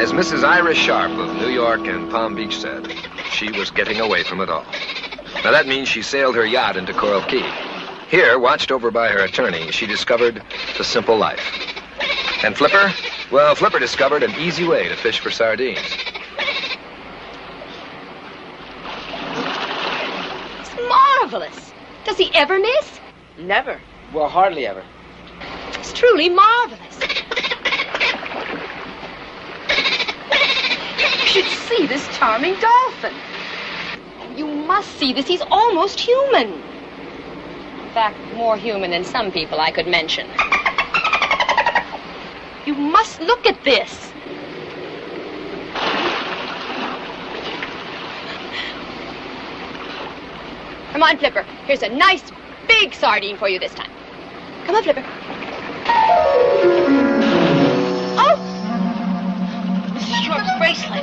As Mrs. Ira Sharp of New York and Palm Beach said, she was getting away from it all. Now that means she sailed her yacht into Coral Key. Here, watched over by her attorney, she discovered the simple life. And Flipper? Well, Flipper discovered an easy way to fish for sardines. It's marvelous. Does he ever miss? Never. Well, hardly ever. It's truly marvelous. You should see this charming dolphin. You must see this. He's almost human. In fact, more human than some people I could mention. You must look at this. Come on, Flipper. Here's a nice, big sardine for you this time. Come on, Flipper. Oh! Mrs. Short's bracelet.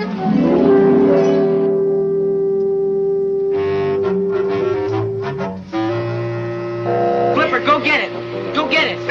Flipper, go get it. Go get it.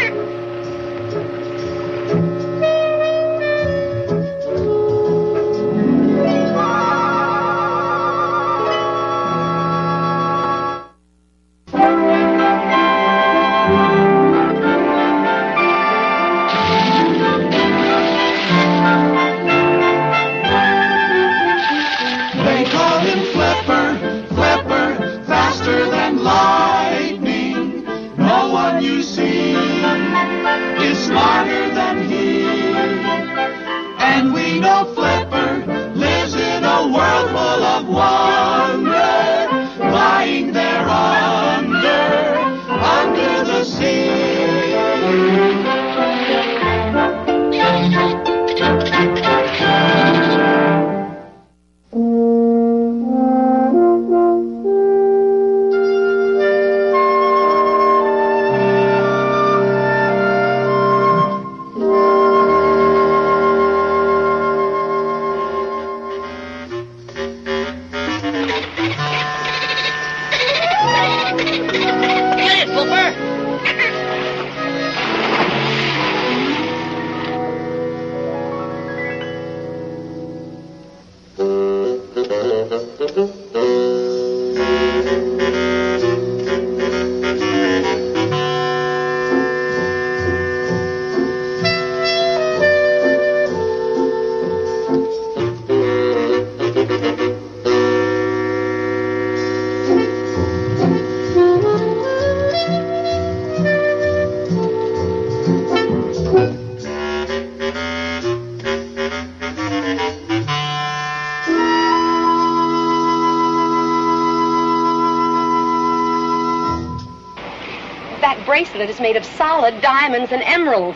Bracelet is made of solid diamonds and emeralds.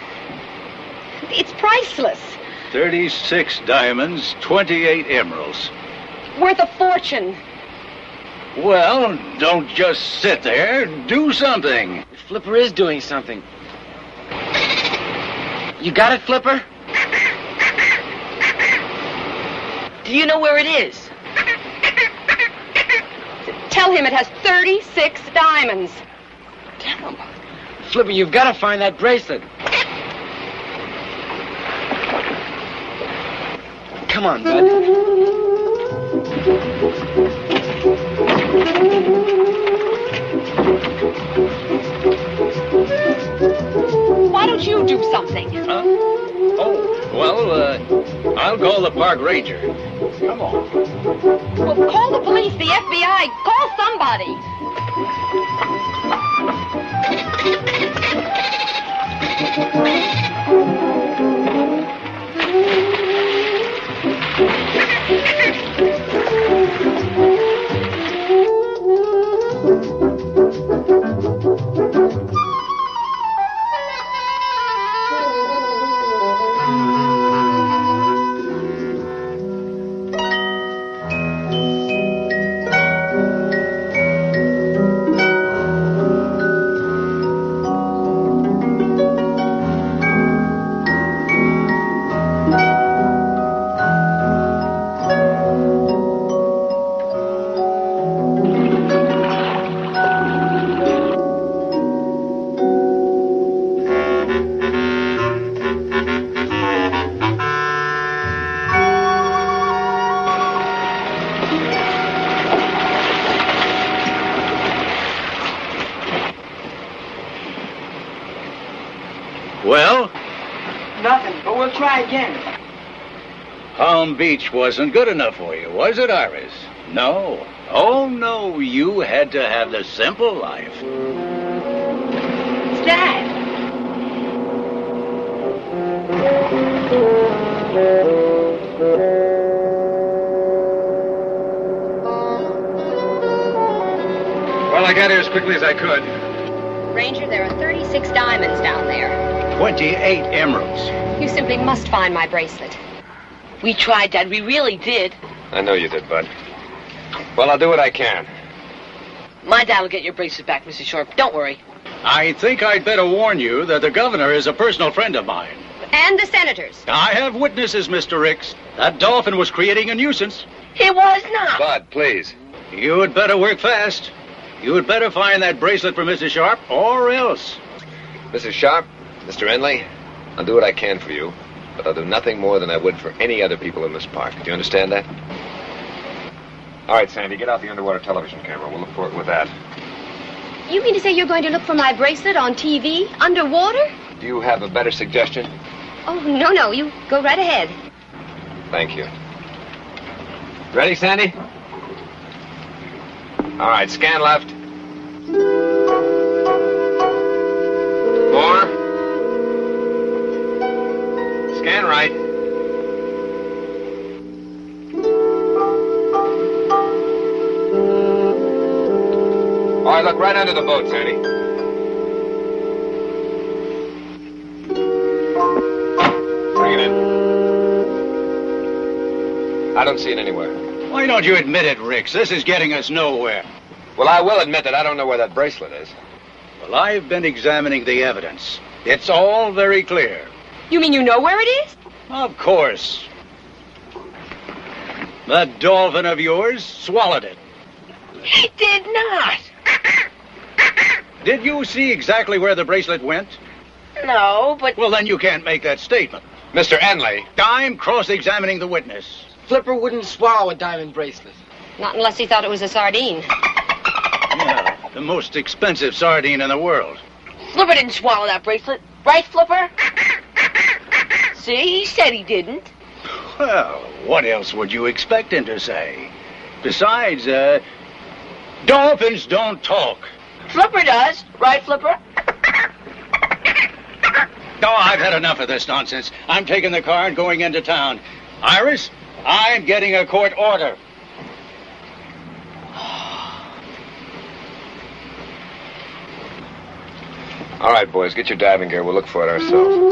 It's priceless. 36 diamonds, 28 emeralds. Worth a fortune. Well, don't just sit there. Do something. Flipper is doing something. You got it, Flipper? Do you know where it is? Tell him it has 36 diamonds. Damn. Flipper, you've got to find that bracelet. Come on, bud. Why don't you do something? Huh? Oh, well, I'll call the park ranger. Come on. Well, call the police, the FBI. Call somebody. Well, Nothing, but we'll try again. Palm Beach wasn't good enough for you, was it, Iris? No. Oh, no, you had to have the simple life. What's that? Well, I got here as quickly as I could. Ranger, there are 36 diamonds down there. 28 emeralds. You simply must find my bracelet. We tried, Dad. We really did. I know you did, Bud. Well, I'll do what I can. My dad will get your bracelet back, Mrs. Sharp. Don't worry. I think I'd better warn you that the governor is a personal friend of mine. And the senators. I have witnesses, Mr. Ricks. That dolphin was creating a nuisance. It was not. Bud, please. You had better work fast. You had better find that bracelet for Mrs. Sharp, or else. Mrs. Sharp, Mr. Henley, I'll do what I can for you, but I'll do nothing more than I would for any other people in this park. Do you understand that? All right, Sandy, get out the underwater television camera. We'll look for it with that. You mean to say you're going to look for my bracelet on TV, underwater? Do you have a better suggestion? Oh, no. You go right ahead. Thank you. Ready, Sandy? All right, scan left. More. Scan right. All right, look right under the boat, Sandy. Bring it in. I don't see it anywhere. Why don't you admit it, Ricks? This is getting us nowhere. Well, I will admit that I don't know where that bracelet is. Well, I've been examining the evidence. It's all very clear. You mean you know where it is? Of course. That dolphin of yours swallowed it. He did not. Did you see exactly where the bracelet went? No, but... Well, then you can't make that statement. Mr. Henley. I'm cross-examining the witness. Flipper wouldn't swallow a diamond bracelet. Not unless he thought it was a sardine. Yeah, the most expensive sardine in the world. Flipper didn't swallow that bracelet. Right, Flipper? See, he said he didn't. Well, what else would you expect him to say? Besides, dolphins don't talk. Flipper does. Right, Flipper? Oh, I've had enough of this nonsense. I'm taking the car and going into town. Iris, I'm getting a court order. All right, boys, get your diving gear. We'll look for it ourselves.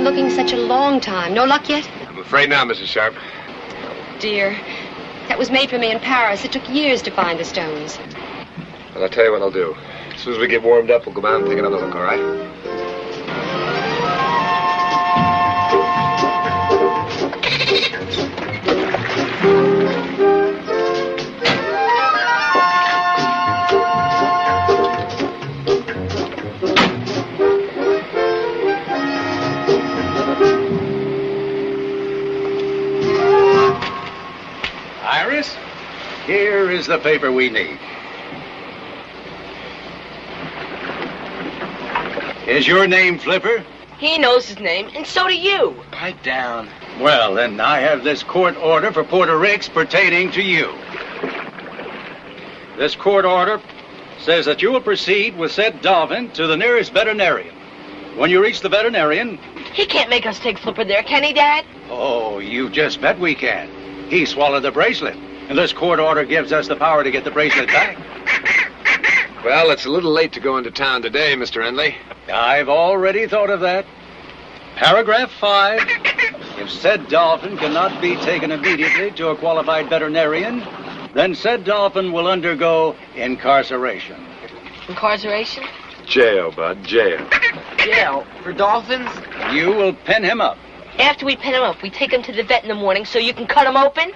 looking such a long time. No luck yet? I'm afraid not, Mrs. Sharp. Dear, that was made for me in Paris. It took years to find the stones. Well, I'll tell you what I'll do. As soon as we get warmed up, we'll go down and take another look, all right? Iris, here is the paper we need. Is your name Flipper? He knows his name, and so do you. Pipe down. Well, then I have this court order for Porter Ricks pertaining to you. This court order says that you will proceed with said dolphin to the nearest veterinarian. When you reach the veterinarian... He can't make us take Flipper there, can he, Dad? Oh, you just bet we can. He swallowed the bracelet, and this court order gives us the power to get the bracelet back. Well, it's a little late to go into town today, Mr. Endley. I've already thought of that. Paragraph 5. If said dolphin cannot be taken immediately to a qualified veterinarian, then said dolphin will undergo incarceration. Incarceration? Jail, Bud, jail. Jail? For dolphins? You will pin him up. After we pin him up, we take him to the vet in the morning so you can cut him open?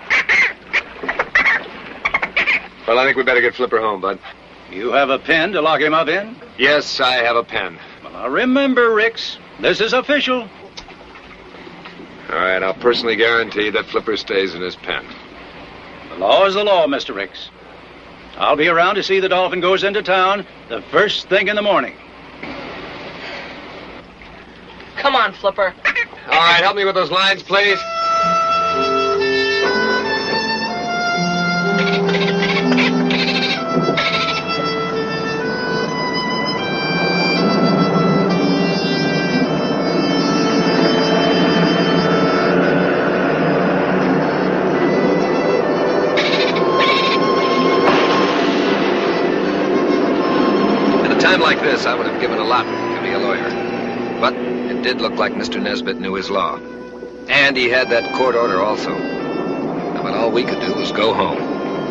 Well, I think we better get Flipper home, Bud. You have a pen to lock him up in? Yes, I have a pen. Well, now remember, Ricks, this is official. All right, I'll personally guarantee that Flipper stays in his pen. The law is the law, Mr. Ricks. I'll be around to see the dolphin goes into town the first thing in the morning. Come on, Flipper. All right, help me with those lines, please. Like this, I would have given a lot to be a lawyer. But it did look like Mr. Nesbitt knew his law. And he had that court order also. But all we could do was go home.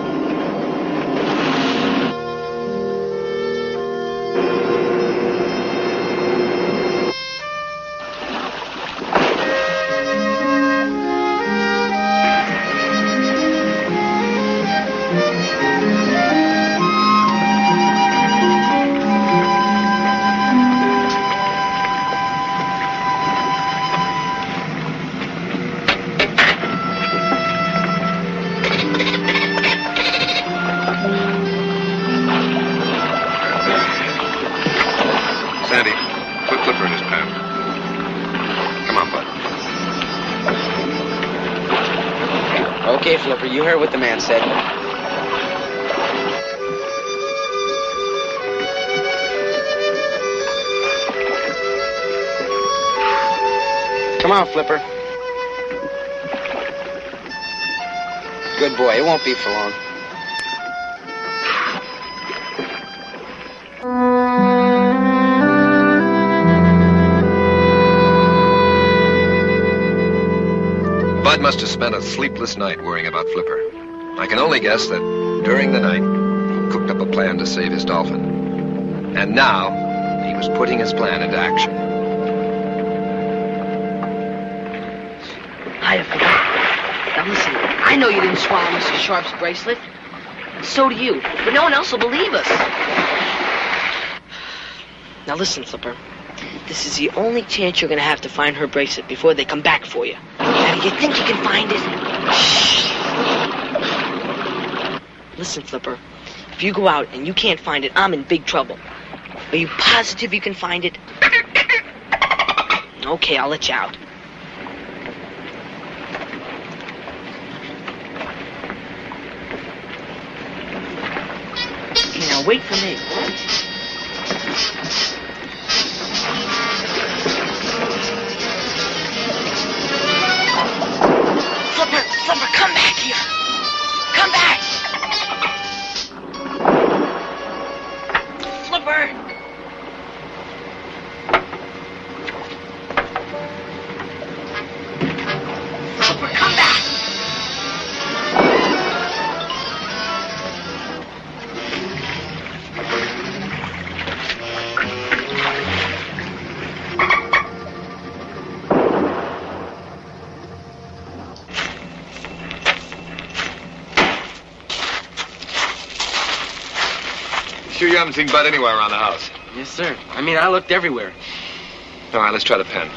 Okay, Flipper, you heard what the man said. Come on, Flipper. Good boy, it won't be for long. Bud must have spent a sleepless night worrying about Flipper. I can only guess that during the night, he cooked up a plan to save his dolphin. And now, he was putting his plan into action. Hiya, Flipper. Now listen, I know you didn't swallow Mrs. Sharp's bracelet. So do you, but no one else will believe us. Now listen, Flipper. This is the only chance you're going to have to find her bracelet before they come back for you. Now, do you think you can find it? Shh. Listen, Flipper. If you go out and you can't find it, I'm in big trouble. Are you positive you can find it? Okay, I'll let you out. Okay, now wait for me. Flipper, come back here. Come back. Flipper. sure you haven't seen Bud anywhere around the house? Yes, sir. I mean, I looked everywhere. All right, let's try the pen.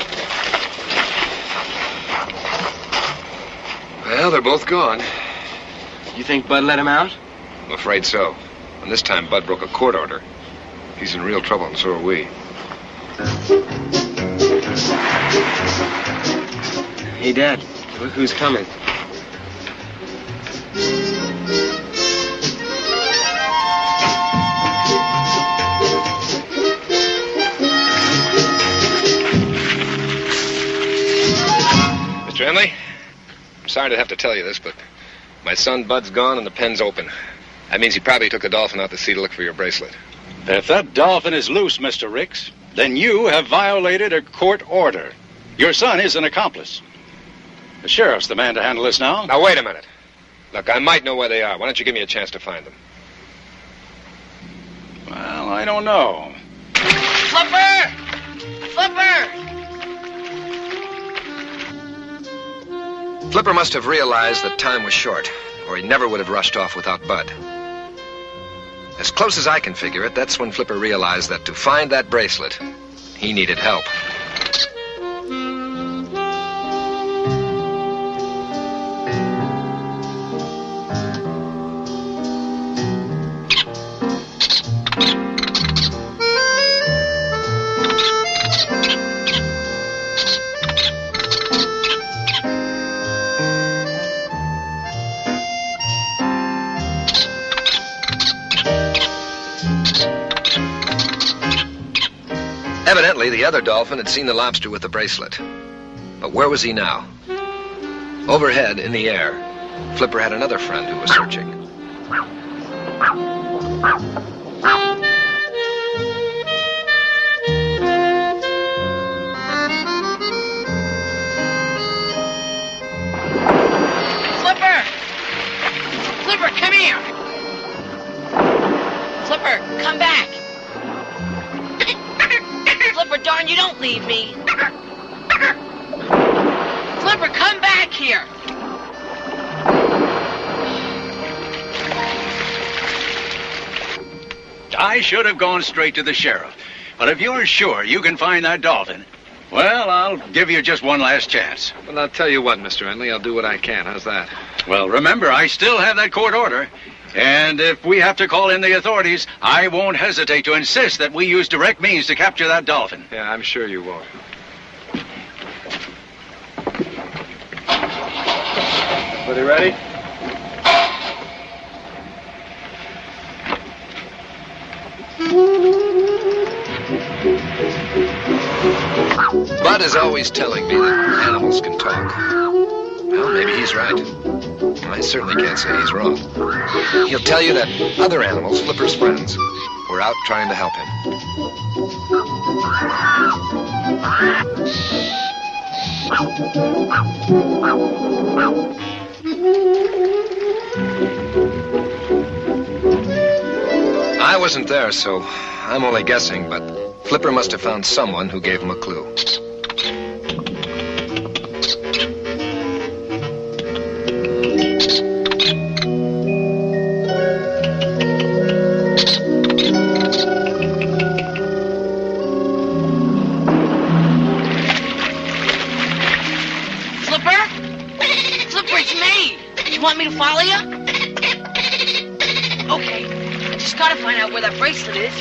Well, they're both gone. You think Bud let him out? I'm afraid so. And this time, Bud broke a court order. He's in real trouble, and so are we. Hey, Dad. Look who's coming. Mr. Henley, I'm sorry to have to tell you this, but my son Bud's gone and the pen's open. That means he probably took the Dolphin out to sea to look for your bracelet. If that Dolphin is loose, Mr. Ricks, then you have violated a court order. Your son is an accomplice. The sheriff's the man to handle this now. Now, wait a minute. Look, I might know where they are. Why don't you give me a chance to find them? Well, I don't know. Flipper! Flipper! Flipper must have realized that time was short, or he never would have rushed off without Bud. As close as I can figure it, that's when Flipper realized that to find that bracelet, he needed help. Evidently, the other Dolphin had seen the lobster with the bracelet. But where was he now? Overhead, in the air, Flipper had another friend who was searching. Flipper! Flipper, come here! Flipper, come back! Flipper, darn, you don't leave me. Flipper, come back here. I should have gone straight to the sheriff. But if you're sure you can find that Dolphin, well, I'll give you just one last chance. Well, I'll tell you what, Mr. Henley. I'll do what I can. How's that? Well, remember, I still have that court order. And if we have to call in the authorities, I won't hesitate to insist that we use direct means to capture that Dolphin. Yeah, I'm sure you won't. Are they ready? Bud is always telling me that animals can talk. Well, maybe he's right. I certainly can't say he's wrong. He'll tell you that other animals, Flipper's friends, were out trying to help him. I wasn't there, so I'm only guessing, but Flipper must have found someone who gave him a clue. Want me to follow you? Okay. I just gotta find out where that bracelet is.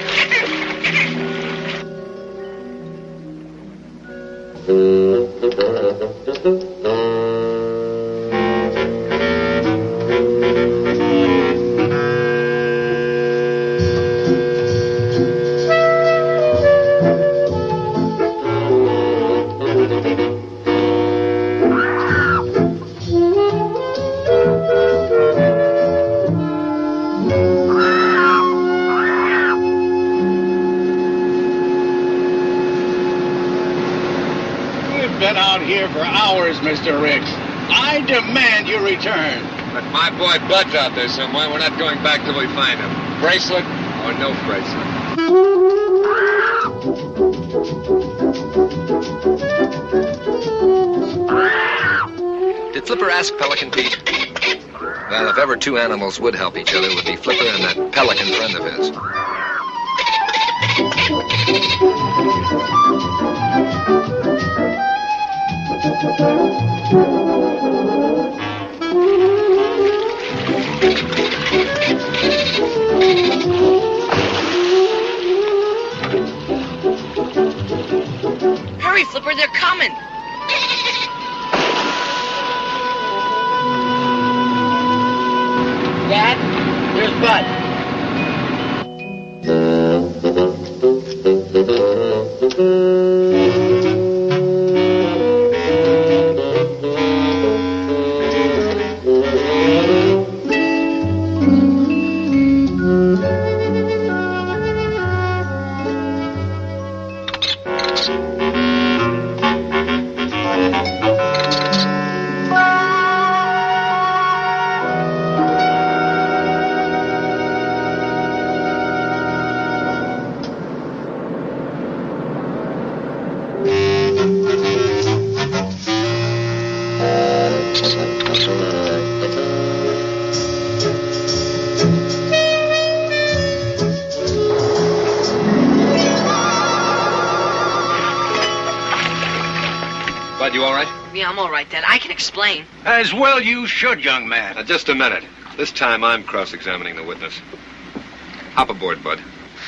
For hours, Mr. Ricks. I demand you return. But my boy Bud's out there somewhere. We're not going back till we find him. Bracelet or no bracelet. Did Flipper ask Pelican Pete? Well, if ever two animals would help each other, it would be Flipper and that pelican friend of his. Hurry, Flipper, they're coming. Dad, there's Bud. Bud, you all right? Yeah, I'm all right, Dad. I can explain. As well you should, young man. Now, just a minute. This time I'm cross-examining the witness. Hop aboard, Bud.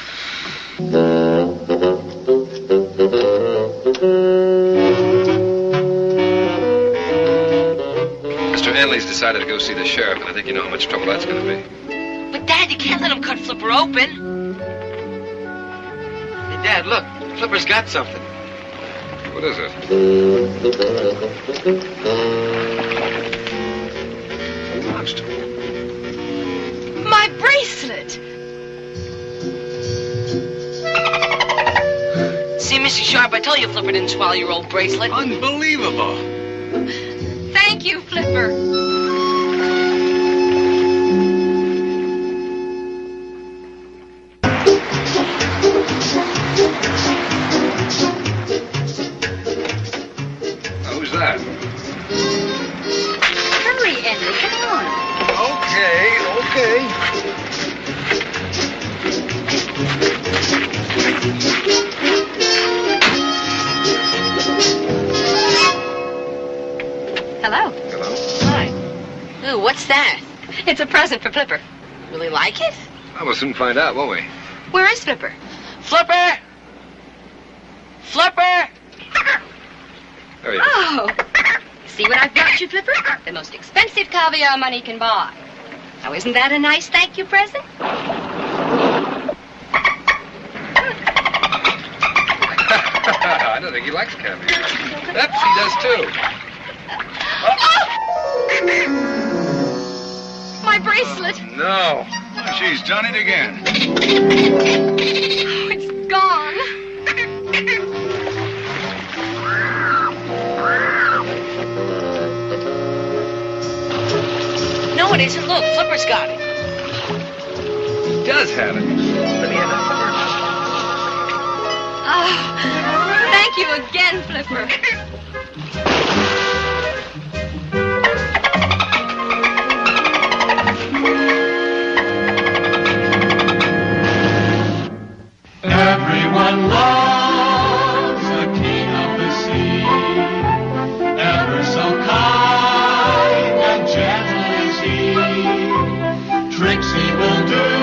Mr. Hanley's decided to go see the sheriff, and I think you know how much trouble that's going to be. But, Dad, you can't let him cut Flipper open. Hey, Dad, look. Flipper's got something. What is it? A watch. My bracelet! See, Mrs. Sharp, I told you Flipper didn't swallow your old bracelet. Unbelievable. Thank you, Flipper. Who's that? Hurry, Henry, come on. Okay. Hello. Hello? Hi. Ooh, what's that? It's a present for Flipper. Really like it? Well, we'll soon find out, won't we? Where is Flipper? Flipper! Flipper! There you go. Oh. See what I've got you, Flipper? The most expensive caviar money can buy. Now, isn't that a nice thank you present? I don't think he likes caviar. Yep, she does too. My bracelet. No. She's done it again. Oh, it's gone. No, it isn't. Look, Flipper's got it. He does have it. Let me have it. Oh, thank you again, Flipper. Everyone loves the king of the sea, ever so kind and gentle is he. Tricks he will do